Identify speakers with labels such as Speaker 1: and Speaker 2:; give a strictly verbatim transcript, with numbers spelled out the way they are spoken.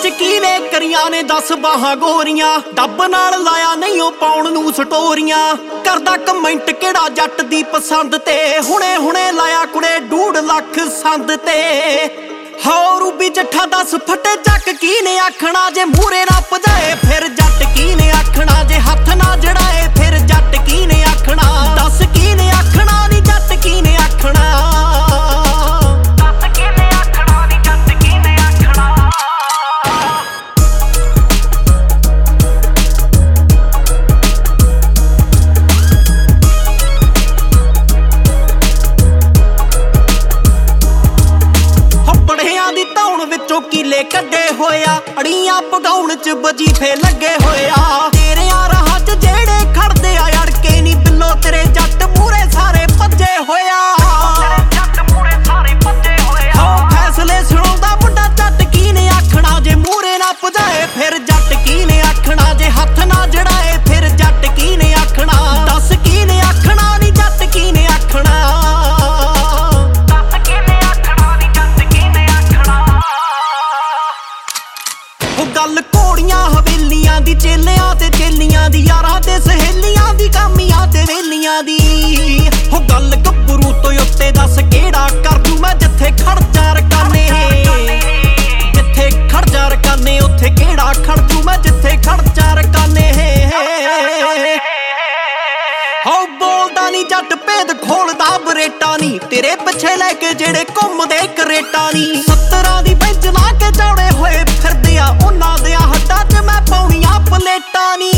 Speaker 1: ਚ ਕੀਨੇ ਕਰੀਆਂ ਨੇ ਦਸ ਬਾਹਾਂ ਗੋਰੀਆਂ ਡੱਬ ਨਾਲ ਲਾਇਆ ਨਹੀਂ ਉਹ ਪਾਉਣ ਨੂੰ ਸਟੋਰੀਆਂ ਕਰਦਾ ਕਮੈਂਟ ਕਿਹੜਾ ਜੱਟ ਦੀ ਪਸੰਦ ਤੇ ਹੁਣੇ ਹੁਣੇ ਲਾਇਆ ਕੁੜੇ ਡੂਢ ਲੱਖ ਸੰਦ ਤੇ ਹੋ ਰੂਬੀ ਜੱਠਾ ਦਸ ਫੱਟੇ ਚੱਕ ਕੀਨੇ ਆਖਣਾ ਜੇ ਮੂਰੇ ਨਾ ਭਜਾਏ ਫਿਰ ਜੱਟ ਕੀਨੇ ਆਖਣਾ ਜੇ ਹੱਥ ਨਾ ਜੜਾਏ ਫਿਰ ਜੱਟ ਕੀਨੇ ਆਖਣਾ ਦੱਸ ਕੀਨੇ ਆਖਣਾ ਨੀ ਜੱਟ ਕੀਨੇ ਆਖਣਾ ਵਿੱਚੋਂ ਕੀਲੇ ਕੱਢੇ ਹੋਇਆ ਅੜੀਆਂ ਪਗਾਉਣ ਚ ਵਜੀਫੇ ਲੱਗੇ ਹੋਇਆ ਤੇਰਿਆਂ ਰਾਹਾਂ ਚ ਜਿਹੜੇ ਖੜਦੇ ਆ ਅੜਕੇ ਨੀ ਬਿੱਲੋ ਤੇਰੇ ਜੱਟ ਮੂਰੇ ਸਾਰੇ ਭੱਜੇ ਹੋਇਆ ਜੱਟ ਮੂਰੇ ਸਾਰੇ ਭੱਜੇ ਹੋਇਆ ਹੋ ਫੈਸਲੇ ਸੁਣਾਉਂਦਾ ਮੁੰਡਾ ਜੱਟ ਕੀਨੇ ਆਖਣਾ ਜੇ ਮੂਰੇ ਨਾ ਭਜਾਏ ਫਿਰ ਜੱਟ ਕੀਨੇ ਆਖਣਾ ਜੇ ਹੱਥ ਨਾ ਜੜਾਏ ਫਿਰ ਜੱਟ ਕੀਨੇ ਆਖਣਾ ਦੱਸ ਕੀਨੇ ਆਖਣਾ ਨੀ ਜੱਟ ਕੀਨੇ ਆਖਣਾ ਗੱਲ ਘੋੜੀਆਂ ਹਵੇਲੀਆਂ ਦੀ ਚੇਲਿਆਂ ਤੇ ਚੇਲੀਆਂ ਦੀ ਯਾਰਾਂ ਤੇ ਸਹੇਲੀਆਂ ਦੀ ਕਾਮੀਆਂ ਤੇ ਵੇਲੀਆਂ ਦੀ ਹੋ ਗੱਲ ਗੱਭਰੂ ਤੋਂ ਉੱਤੇ ਦੱਸ ਕਿਹੜਾ ਕਰ ਦੂ ਮੈਂ ਜਿੱਥੇ ਖੜ ਜਾ ਰਕਾਨੇ ਜਿੱਥੇ ਖੜ ਜਾ ਰਕਾਨੇ ਉੱਥੇ ਕਿਹੜਾ ਖੜ ਦੂ ਮੈਂ ਜਿੱਥੇ ਖੜ ਜਾ ਰਕਾਨੇ ਹੋ ਬੋਲਦਾ ਨੀ ਜੱਟ ਭੇਦ ਖੋਲਦਾ ਬਰੇਟਾ ਨੀ ਤੇਰੇ ਪਿੱਛੇ ਲੈ ਕੇ ਜਿਹੜੇ ਘੁੰਮਦੇ ਕਰੇਟਾ ਨੀ ਸੱਤਰਾਂ ਦੀ ਬੈਂਚ ਲਾ ਕੇ ਚੌੜੇ ਹੋਏ ਫਿਰਦੇ ਆ ਉਹਨਾਂ ਦੇ ਹੱਡਾਂ 'ਚ ਮੈਂ ਪਾਉਣੀਆਂ ਪਲੇਟਾਂ ਨੀ